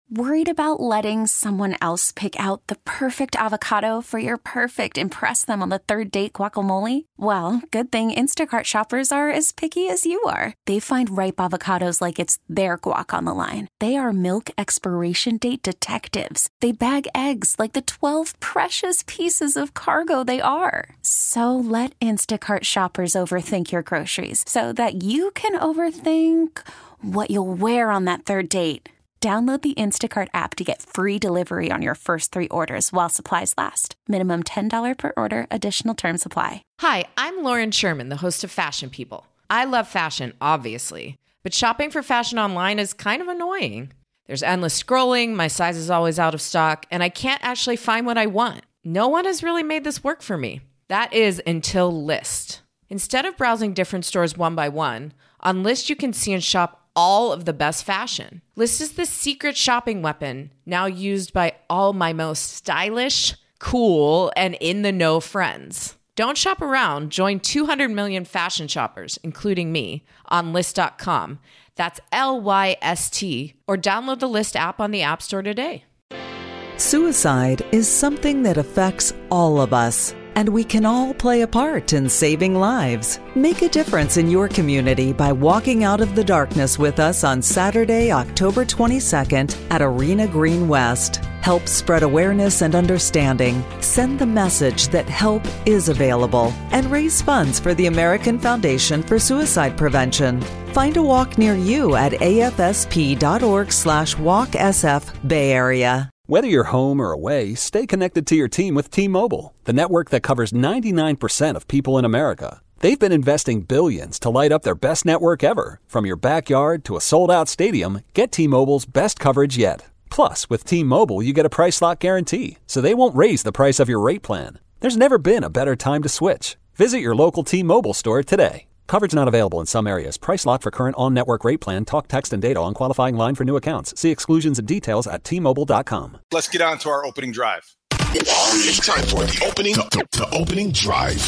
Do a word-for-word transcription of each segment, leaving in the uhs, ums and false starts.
Worried about letting someone else pick out the perfect avocado for your perfect impress them on the third date guacamole? Well, good thing Instacart shoppers are as picky as you are. They find ripe avocados like it's their guac on the line. They are milk expiration date detectives. They bag eggs like the twelve precious pieces of cargo they are. So let Instacart shoppers overthink your groceries so that you can overthink what you'll wear on that third date. Download the Instacart app to get free delivery on your first three orders while supplies last. Minimum ten dollars per order. Additional terms apply. Hi, I'm Lauren Sherman, the host of Fashion People. I love fashion, obviously, but shopping for fashion online is kind of annoying. There's endless scrolling, my size is always out of stock, and I can't actually find what I want. No one has really made this work for me. That is until Lyst. Instead of browsing different stores one by one, on Lyst you can see and shop all of the best fashion. Lyst is the secret shopping weapon now used by all my most stylish, cool, and in-the-know friends. Don't shop around. Join two hundred million fashion shoppers, including me, on Lyst dot com. That's L Y S T, or download the Lyst app on the App Store today. Suicide is something that affects all of us, and we can all play a part in saving lives. Make a difference in your community by walking out of the darkness with us on Saturday, October twenty-second at Arena Green West. Help spread awareness and understanding. Send the message that help is available and raise funds for the American Foundation for Suicide Prevention. Find a walk near you at afsp.org slash walksf Bay Area. Whether you're home or away, stay connected to your team with T-Mobile, the network that covers ninety-nine percent of people in America. They've been investing billions to light up their best network ever. From your backyard to a sold-out stadium, get T-Mobile's best coverage yet. Plus, with T-Mobile, you get a price lock guarantee, so they won't raise the price of your rate plan. There's never been a better time to switch. Visit your local T-Mobile store today. Coverage not available in some areas. Price lock for current on-network rate plan. Talk, text, and data on qualifying line for new accounts. See exclusions and details at T Mobile dot com. Let's get on to our opening drive. It's time for the opening, the, the opening drive.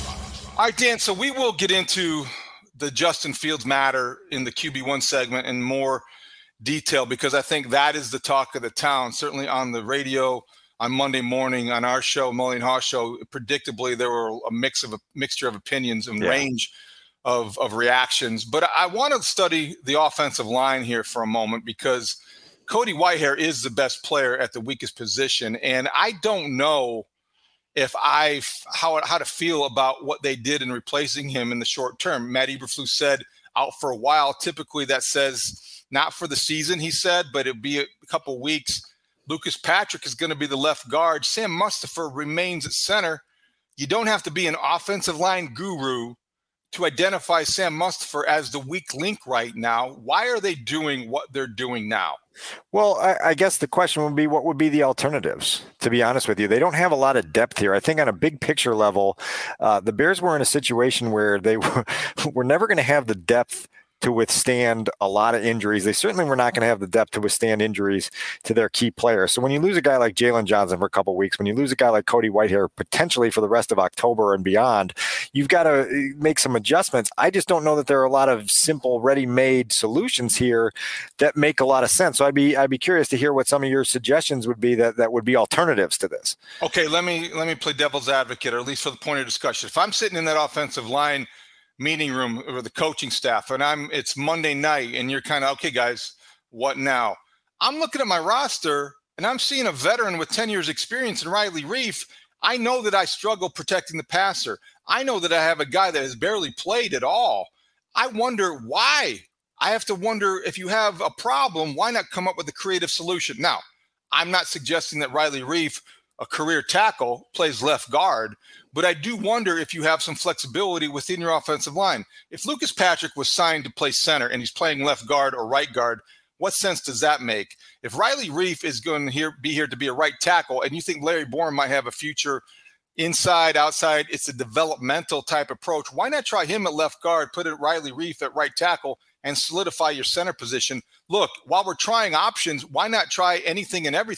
All right, Dan, so we will get into the Justin Fields matter in the Q B one segment in more detail because I think that is the talk of the town, certainly on the radio on Monday morning on our show, Mully and Haw Show. Predictably, there were a mix of a mixture of opinions and yeah. range Of, of reactions. But I want to study the offensive line here for a moment because Cody Whitehair is the best player at the weakest position. And I don't know if I how, how to feel about what they did in replacing him in the short term. Matt Eberflus said out for a while. Typically that says not for the season, he said, but it'll be a couple weeks. Lucas Patrick is going to be the left guard. Sam Mustipher remains at center. You don't have to be an offensive line guru to identify Sam Mustipher as the weak link right now. Why are they doing what they're doing now? Well, I, I guess the question would be, what would be the alternatives? To be honest with you, they don't have a lot of depth here. I think on a big picture level, uh, the Bears were in a situation where they were, were never going to have the depth to withstand a lot of injuries. They certainly were not going to have the depth to withstand injuries to their key players. So when you lose a guy like Jalen Johnson for a couple of weeks, when you lose a guy like Cody Whitehair potentially for the rest of October and beyond, you've got to make some adjustments. I just don't know that there are a lot of simple, ready-made solutions here that make a lot of sense. So I'd be I'd be curious to hear what some of your suggestions would be that, that would be alternatives to this. Okay, let me let me play devil's advocate, or at least for the point of discussion. If I'm sitting in that offensive line meeting room or the coaching staff, and I'm it's Monday night, and you're kind of, okay, guys, what now? I'm looking at my roster, and I'm seeing a veteran with ten years experience in Riley Reiff. I know that I struggle protecting the passer. I know that I have a guy that has barely played at all. I wonder why. I have to wonder, if you have a problem, why not come up with a creative solution? Now, I'm not suggesting that Riley Reiff, a career tackle, plays left guard, but I do wonder if you have some flexibility within your offensive line. If Lucas Patrick was signed to play center and he's playing left guard or right guard, what sense does that make? If Riley Reiff is going to here, be here to be a right tackle, and you think Larry Bourne might have a future inside, outside, it's a developmental type approach, why not try him at left guard, put it Riley Reiff at right tackle, and solidify your center position? Look, while we're trying options, why not try anything and everything?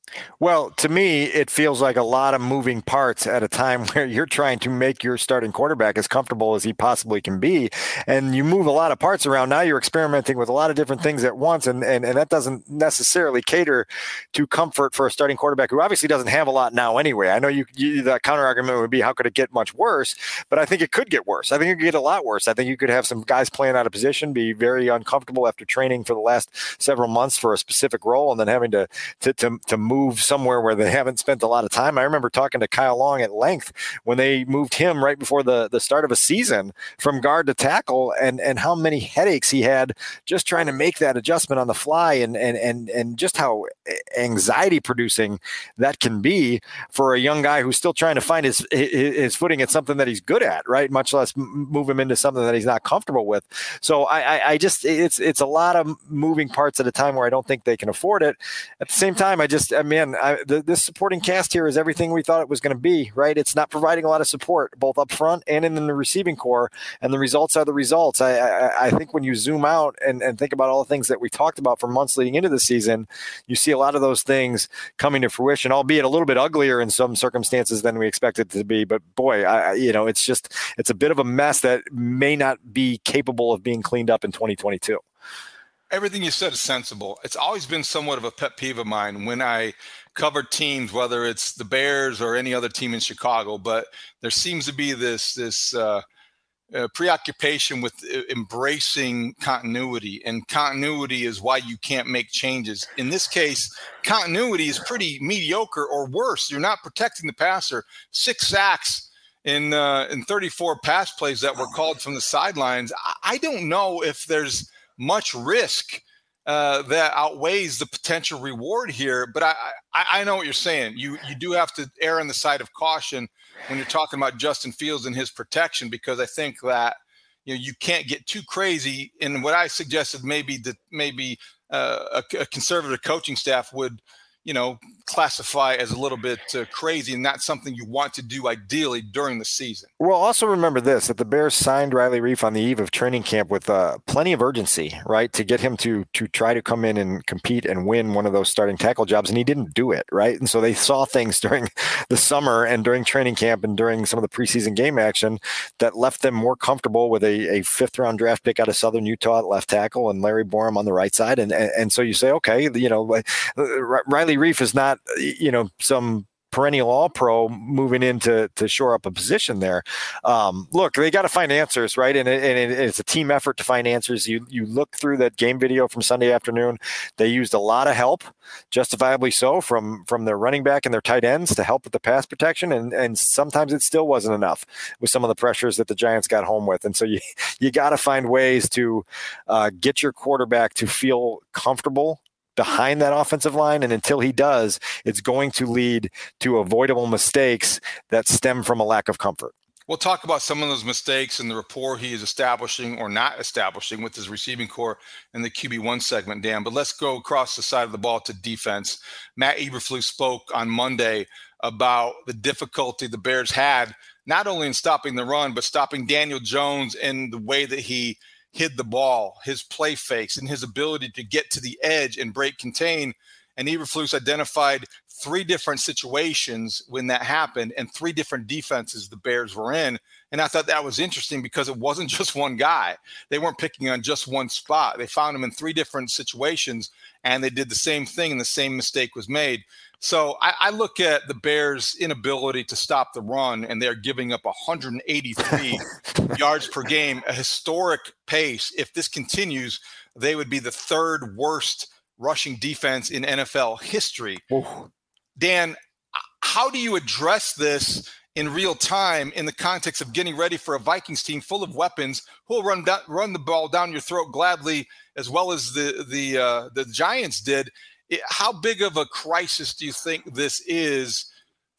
Well, to me, it feels like a lot of moving parts at a time where you're trying to make your starting quarterback as comfortable as he possibly can be. And you move a lot of parts around. Now you're experimenting with a lot of different things at once. And, and, and that doesn't necessarily cater to comfort for a starting quarterback who obviously doesn't have a lot now anyway. I know you, you the counter argument would be, how could it get much worse? But I think it could get worse. I think it could get a lot worse. I think you could have some guys playing out of position, be very uncomfortable after training for the last several months for a specific role, and then having to, to, to, to move somewhere where they haven't spent a lot of time. I remember talking to Kyle Long at length when they moved him right before the, the start of a season from guard to tackle, and, and how many headaches he had just trying to make that adjustment on the fly, and, and, and, and just how anxiety producing that can be for a young guy who's still trying to find his, his, his footing at something that he's good at, right? Much less move him into something that he's not comfortable with. So I, I, I just, it's, it's a lot of moving parts at a time where I don't think they can afford it. At the same time, I just, I mean, I, the, this supporting cast here is everything we thought it was going to be, right? It's not providing a lot of support, both up front and in the receiving core, and the results are the results. I, I, I think when you zoom out and, and think about all the things that we talked about for months leading into the season, you see a lot of those things coming to fruition, albeit a little bit uglier in some circumstances than we expected it to be. But boy, I, you know, it's just, it's a bit of a mess that may not be capable of being cleaned up in twenty twenty-two. Everything you said is sensible. It's always been somewhat of a pet peeve of mine when I cover teams, whether it's the Bears or any other team in Chicago, but there seems to be this this uh, uh, preoccupation with uh, embracing continuity, and continuity is why you can't make changes. In this case, continuity is pretty mediocre or worse. You're not protecting the passer. Six sacks in uh, in thirty-four pass plays that were called from the sidelines. I, I don't know if there's much risk uh, that outweighs the potential reward here. But I, I, I know what you're saying. You you do have to err on the side of caution when you're talking about Justin Fields and his protection, because I think that, you know, you can't get too crazy. And what I suggested maybe that maybe uh, a, a conservative coaching staff would, you know, classify as a little bit uh, crazy, and not something you want to do ideally during the season. Well, also remember this, that the Bears signed Riley Reiff on the eve of training camp with uh, plenty of urgency, right, to get him to to try to come in and compete and win one of those starting tackle jobs, and he didn't do it, right? And so they saw things during the summer and during training camp and during some of the preseason game action that left them more comfortable with a, a fifth-round draft pick out of Southern Utah at left tackle and Larry Borom on the right side. And, and, and so you say, okay, you know, Riley Reiff is not, you know, some perennial all-pro moving in to, to shore up a position there. Um, look, they got to find answers, right? And, it, and it, it's a team effort to find answers. You you look through that game video from Sunday afternoon, they used a lot of help, justifiably so, from, from their running back and their tight ends to help with the pass protection, and, and sometimes it still wasn't enough with some of the pressures that the Giants got home with. And so you, you got to find ways to uh, get your quarterback to feel comfortable behind that offensive line. And until he does, it's going to lead to avoidable mistakes that stem from a lack of comfort. We'll talk about some of those mistakes and the rapport he is establishing or not establishing with his receiving core in the Q B one segment, Dan. But let's go across the side of the ball to defense. Matt Eberflus spoke on Monday about the difficulty the Bears had, not only in stopping the run, but stopping Daniel Jones in the way that he hid the ball, his play fakes, and his ability to get to the edge and break contain. And Eberflus identified three different situations when that happened and three different defenses the Bears were in. And I thought that was interesting because it wasn't just one guy. They weren't picking on just one spot. They found him in three different situations, and they did the same thing, and the same mistake was made. So I, I look at the Bears' inability to stop the run, and they're giving up one hundred eighty-three yards per game, a historic pace. If this continues, they would be the third worst rushing defense in N F L history. Ooh. Dan, how do you address this in real time in the context of getting ready for a Vikings team full of weapons who will run, down, run the ball down your throat gladly, as well as the, the, uh, the Giants did? How big of a crisis do you think this is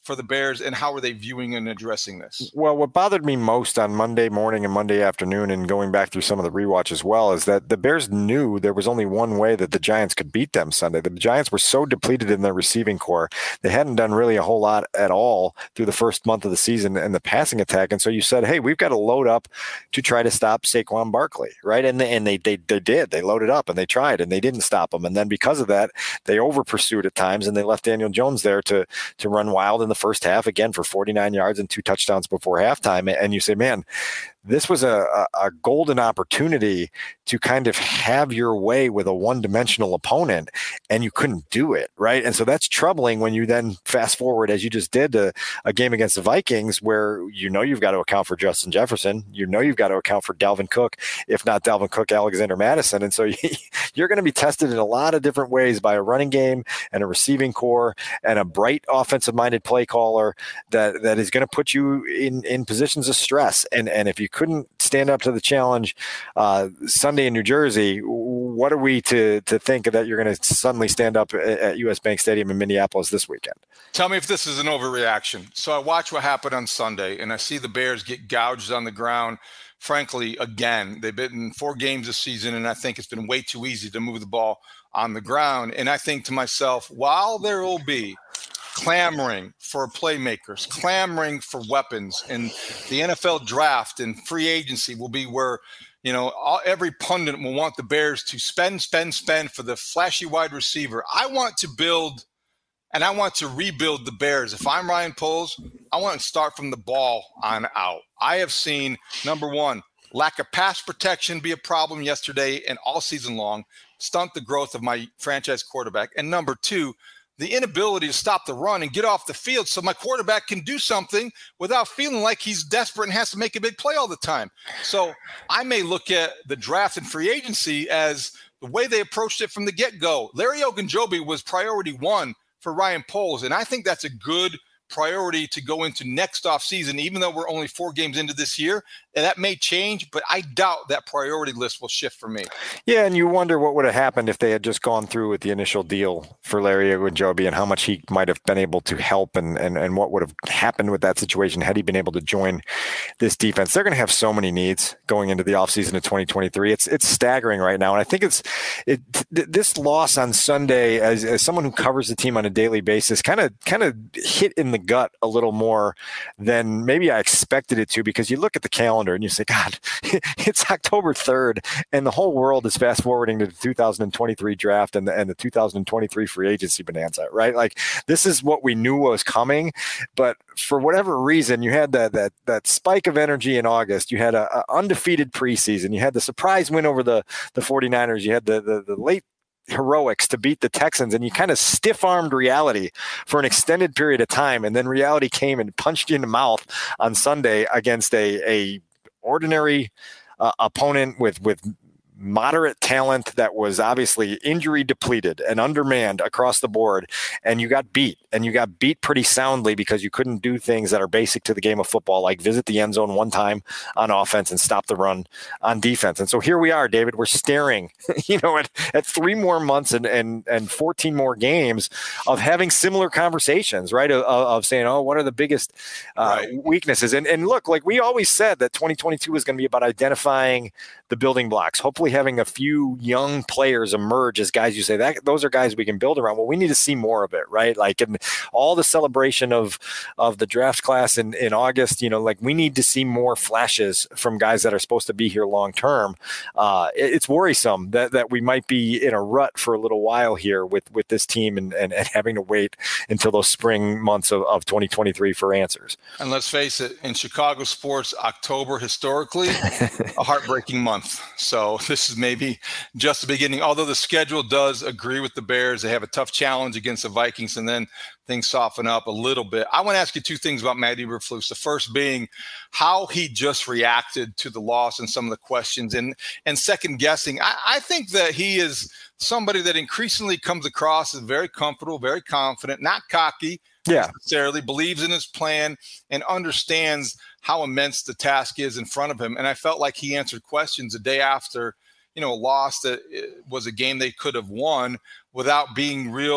for the Bears, and how are they viewing and addressing this? Well, what bothered me most on Monday morning and Monday afternoon, and going back through some of the rewatch as well, is that the Bears knew there was only one way that the Giants could beat them Sunday. The Giants were so depleted in their receiving core. They hadn't done really a whole lot at all through the first month of the season in the passing attack. And so you said, hey, we've got to load up to try to stop Saquon Barkley, right? And, they, and they, they, they did. They loaded up and they tried and they didn't stop him. And then because of that, they over pursued at times and they left Daniel Jones there to, to run wild in the first half, again for forty-nine yards and two touchdowns before halftime. And you say, man, this was a, a, a golden opportunity to kind of have your way with a one-dimensional opponent, and you couldn't do it, right? And so that's troubling when you then fast forward, as you just did, to a game against the Vikings where you know you've got to account for Justin Jefferson. You know you've got to account for Dalvin Cook, if not Dalvin Cook, Alexander Mattison. And so you're going to be tested in a lot of different ways by a running game and a receiving core and a bright offensive-minded play caller that, that is going to put you in, in positions of stress. And, and if you couldn't stand up to the challenge uh, Sunday in New Jersey, what are we to to think that you're going to suddenly stand up at U S Bank Stadium in Minneapolis this weekend? Tell me if this is an overreaction. So I watch what happened on Sunday, and I see the Bears get gouged on the ground. Frankly, again, they've been in four games this season, and I think it's been way too easy to move the ball on the ground. And I think to myself, while there will be clamoring for playmakers, clamoring for weapons, and the N F L draft and free agency will be where, you know, all, every pundit will want the Bears to spend, spend, spend for the flashy wide receiver. I want to build and I want to rebuild the Bears. If I'm Ryan Poles, I want to start from the ball on out. I have seen, number one, lack of pass protection be a problem yesterday and all season long, stunt the growth of my franchise quarterback. And number two, the inability to stop the run and get off the field so my quarterback can do something without feeling like he's desperate and has to make a big play all the time. So I may look at the draft and free agency as the way they approached it from the get-go. Larry Ogunjobi was priority one for Ryan Poles, and I think that's a good priority to go into next offseason, even though we're only four games into this year. And that may change, but I doubt that priority list will shift for me. Yeah, and you wonder what would have happened if they had just gone through with the initial deal for Larry Ogunjobi and how much he might have been able to help and, and, and what would have happened with that situation had he been able to join this defense. They're going to have so many needs going into the offseason of twenty twenty-three. It's it's staggering right now. And I think it's it th- this loss on Sunday, as, as someone who covers the team on a daily basis, kind of kind of hit in the gut a little more than maybe I expected it to, because you look at the calendar and you say, God, it's October third and the whole world is fast forwarding to the two thousand twenty-three draft and the, and the two thousand twenty-three free agency bonanza, right? Like, this is what we knew was coming, but for whatever reason, you had that that that spike of energy in August. You had a, a undefeated preseason. You had the surprise win over the the 49ers. You had the the, the late heroics to beat the Texans, and you kind of stiff-armed reality for an extended period of time, and then reality came and punched you in the mouth on Sunday against a a ordinary uh, opponent with with moderate talent that was obviously injury depleted and undermanned across the board, and you got beat, and you got beat pretty soundly because you couldn't do things that are basic to the game of football, like visit the end zone one time on offense and stop the run on defense. And so here we are, David, we're staring, you know, at, at three more months and, and, and fourteen more games of having similar conversations, right? Of, of saying, oh, what are the biggest uh, right. weaknesses? And, and look, like we always said that twenty twenty-two is going to be about identifying the building blocks, hopefully having a few young players emerge as guys you say that those are guys we can build around. Well, we need to see more of it, right? Like in all the celebration of of the draft class in, in August, you know, like we need to see more flashes from guys that are supposed to be here long term. Uh, it, it's worrisome that, that we might be in a rut for a little while here with, with this team and, and, and having to wait until those spring months of, of twenty twenty-three for answers. And let's face it, in Chicago sports, October historically, a heartbreaking month. So this is maybe just the beginning, although the schedule does agree with the Bears. They have a tough challenge against the Vikings, and then things soften up a little bit. I want to ask you two things about Matt Eberflus. The first being how he just reacted to the loss and some of the questions, and and second guessing. I, I think that he is somebody that increasingly comes across as very comfortable, very confident, not cocky, yeah. necessarily, believes in his plan and understands how immense the task is in front of him. And I felt like he answered questions the day after, you know, a loss that was a game they could have won without being real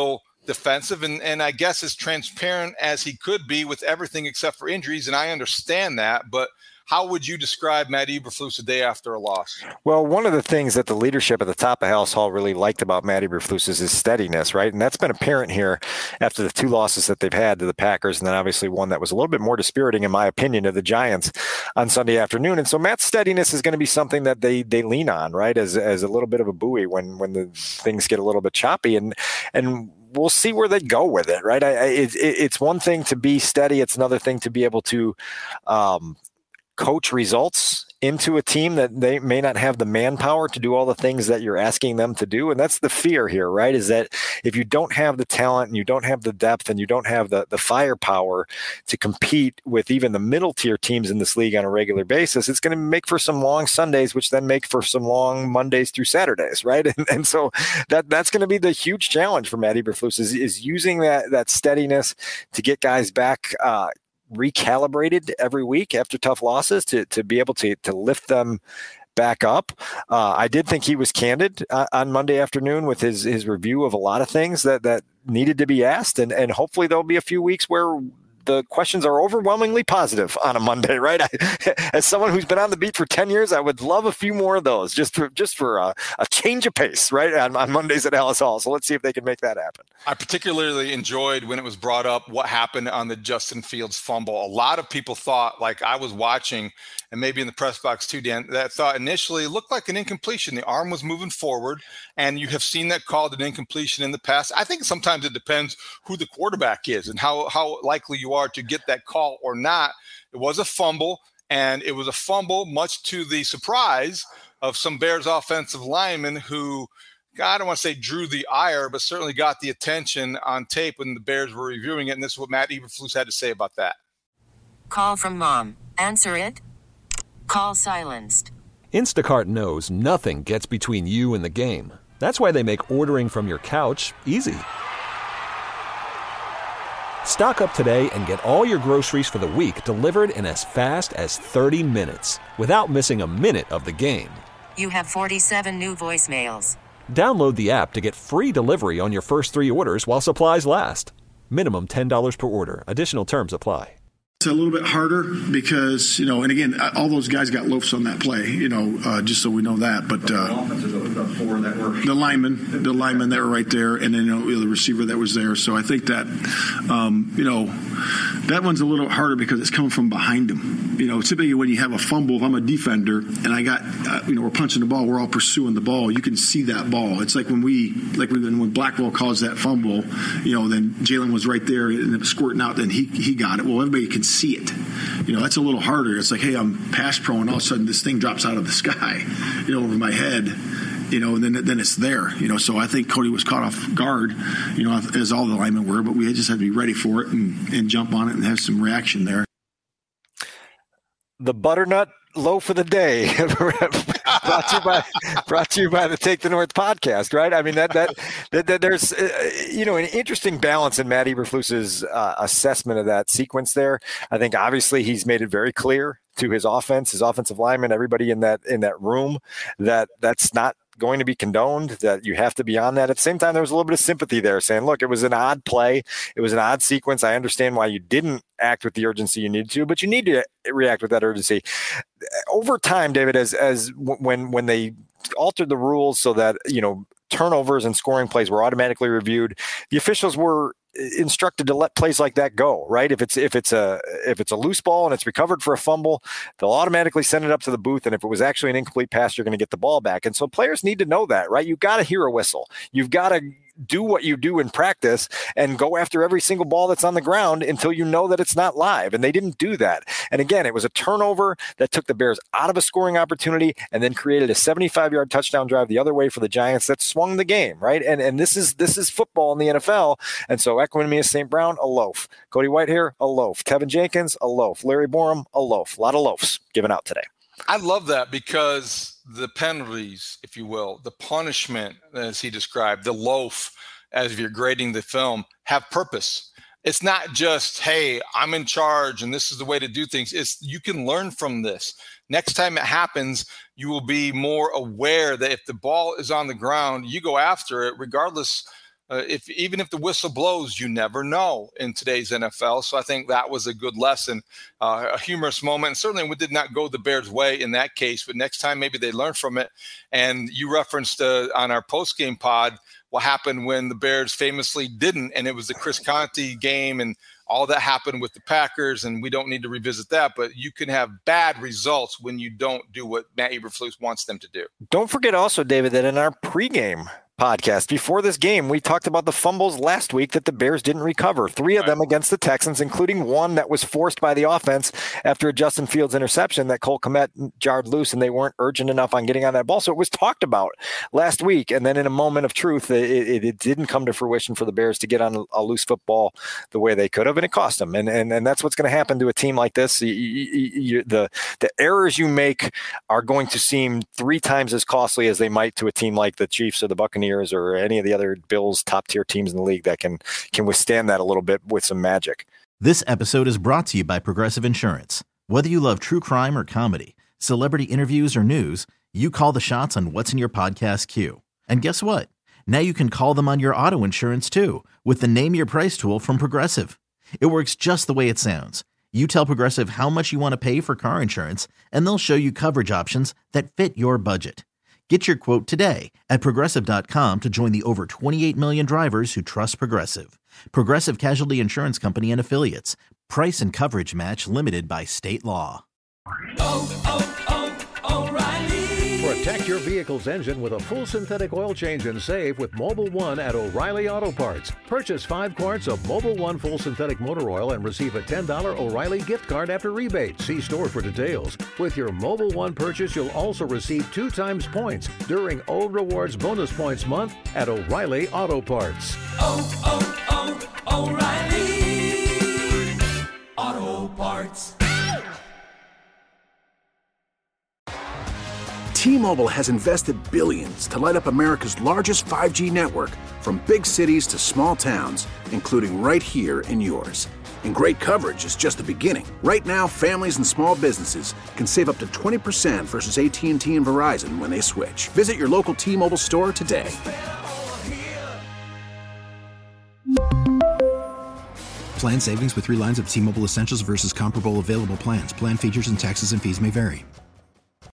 defensive and, and I guess as transparent as he could be with everything except for injuries. And I understand that, but how would you describe Matt Eberflus a day after a loss? Well, one of the things that the leadership at the top of Halas Hall really liked about Matt Eberflus is his steadiness, right? And that's been apparent here after the two losses that they've had to the Packers, and then obviously one that was a little bit more dispiriting, in my opinion, to the Giants on Sunday afternoon. And so Matt's steadiness is going to be something that they they lean on, right, as as a little bit of a buoy when when the things get a little bit choppy. And and we'll see where they go with it, right? I, I, it, it's one thing to be steady. It's another thing to be able to um, coach results into a team that they may not have the manpower to do all the things that you're asking them to do. And that's the fear here, right? Is that if you don't have the talent and you don't have the depth and you don't have the, the firepower to compete with even the middle tier teams in this league on a regular basis, it's going to make for some long Sundays, which then make for some long Mondays through Saturdays, right? And, and so that that's going to be the huge challenge for Matt Eberflus is, is using that, that steadiness to get guys back, uh, recalibrated every week after tough losses to to be able to to lift them back up. Uh, I did think he was candid uh, on Monday afternoon with his his review of a lot of things that that needed to be asked, and and hopefully there'll be a few weeks where the questions are overwhelmingly positive on a Monday, right? I, as someone who's been on the beat for ten years, I would love a few more of those just for just for a, a change of pace, right? On, on Mondays at Halas Hall. So let's see if they can make that happen. I particularly enjoyed when it was brought up what happened on the Justin Fields fumble. A lot of people thought, like I was watching, and maybe in the press box too, Dan, that thought initially it looked like an incompletion. The arm was moving forward, and you have seen that called an incompletion in the past. I think sometimes it depends who the quarterback is and how, how likely you are to get that call or not. It was a fumble, and it was a fumble much to the surprise of some Bears offensive linemen who, I don't want to say drew the ire, but certainly got the attention on tape when the Bears were reviewing it. And this is what Matt Eberflus had to say about that. Call from mom. Answer it. Call silenced. Instacart knows nothing gets between you and the game. That's why they make ordering from your couch easy. Stock up today and get all your groceries for the week delivered in as fast as thirty minutes without missing a minute of the game. You have forty-seven new voicemails. Download the app to get free delivery on your first three orders while supplies last. Minimum ten dollars per order. Additional terms apply. It's a little bit harder because, you know, and again, all those guys got loafs on that play, you know, uh, just so we know that. But uh, the linemen, the linemen that were right there, and then, you know, the receiver that was there. So I think that, um, you know, that one's a little harder because it's coming from behind him. You know, typically when you have a fumble, if I'm a defender and I got, uh, you know, we're punching the ball, we're all pursuing the ball, you can see that ball. It's like when we, like when, when Blackwell caused that fumble, you know, then Jalen was right there and it was squirting out, then he, he got it. Well, everybody can see it. You know, that's a little harder. It's like, hey, I'm pass pro, and all of a sudden this thing drops out of the sky, you know, over my head, you know, and then then it's there, you know. So I think Cody was caught off guard, you know, as all the linemen were, but we just had to be ready for it and, and jump on it and have some reaction there. The butternut loaf of the day brought to you by brought to you by the Take the North podcast, right? I mean that that, that, that there's uh, you know, an interesting balance in Matt Eberflus's uh, assessment of that sequence there. I think obviously he's made it very clear to his offense, his offensive linemen, everybody in that in that room that that's not going to be condoned, that you have to be on that. At the same time, there was a little bit of sympathy there saying, look, it was an odd play. It was an odd sequence. I understand why you didn't act with the urgency you needed to, but you need to react with that urgency. Over time, David, as as when when they altered the rules so that, you know, turnovers and scoring plays were automatically reviewed, the officials were instructed to let plays like that go, right? If it's if it's a if it's a loose ball and it's recovered for a fumble, they'll automatically send it up to the booth. And if it was actually an incomplete pass, you're going to get the ball back. And so players need to know that, right? You've got to hear a whistle. You've got to do what you do in practice and go after every single ball that's on the ground until you know that it's not live. And they didn't do that. And again, it was a turnover that took the Bears out of a scoring opportunity and then created a seventy-five yard touchdown drive the other way for the Giants that swung the game, right? And and this is this is football in the N F L. And so Equanimeous Saint Brown, a loaf. Cody Whitehair, a loaf. Tevin Jenkins, a loaf. Larry Borum, a loaf. A lot of loafs given out today. I love that because the penalties, if you will, the punishment, as he described, the loaf, as you're grading the film, have purpose. It's not just, hey, I'm in charge and this is the way to do things. It's you can learn from this. Next time it happens, you will be more aware that if the ball is on the ground, you go after it, regardless uh, if even if the whistle blows, you never know in today's N F L. So I think that was a good lesson, uh, a humorous moment. And certainly it did not go the Bears' way in that case, but next time maybe they learn from it. And you referenced uh, on our post-game pod what happened when the Bears famously didn't, and it was the Chris Conte game, and all that happened with the Packers, and we don't need to revisit that, but you can have bad results when you don't do what Matt Eberflus wants them to do. Don't forget also, David, that in our pregame podcast before this game, we talked about the fumbles last week that the Bears didn't recover. Three of them against the Texans, including one that was forced by the offense after a Justin Fields interception that Cole Kmet jarred loose, and they weren't urgent enough on getting on that ball. So it was talked about last week. And then in a moment of truth, it, it, it didn't come to fruition for the Bears to get on a loose football the way they could have, and it cost them. And and, and that's what's going to happen to a team like this. You, you, you, the, the errors you make are going to seem three times as costly as they might to a team like the Chiefs or the Buccaneers or any of the other Bills top tier teams in the league that can can withstand that a little bit with some magic. This episode is brought to you by Progressive Insurance. Whether you love true crime or comedy, celebrity interviews or news, you call the shots on what's in your podcast queue. And guess what? Now you can call them on your auto insurance too with the Name Your Price tool from Progressive. It works just the way it sounds. You tell Progressive how much you want to pay for car insurance, and they'll show you coverage options that fit your budget. Get your quote today at Progressive dot com to join the over twenty-eight million drivers who trust Progressive. Progressive Casualty Insurance Company and Affiliates. Price and coverage match limited by state law. Oh, oh, oh, O'Reilly. Protect your vehicle's engine with a full synthetic oil change and save with Mobil one at O'Reilly Auto Parts. Purchase five quarts of Mobil one full synthetic motor oil and receive a ten dollars O'Reilly gift card after rebate. See store for details. With your Mobil one purchase, you'll also receive two times points during O Rewards Bonus Points Month at O'Reilly Auto Parts. Oh, oh, oh, O'Reilly Auto Parts. T-Mobile has invested billions to light up America's largest five G network, from big cities to small towns, including right here in yours. And great coverage is just the beginning. Right now, families and small businesses can save up to twenty percent versus A T and T and Verizon when they switch. Visit your local T-Mobile store today. Plan savings with three lines of T-Mobile Essentials versus comparable available plans. Plan features and taxes and fees may vary.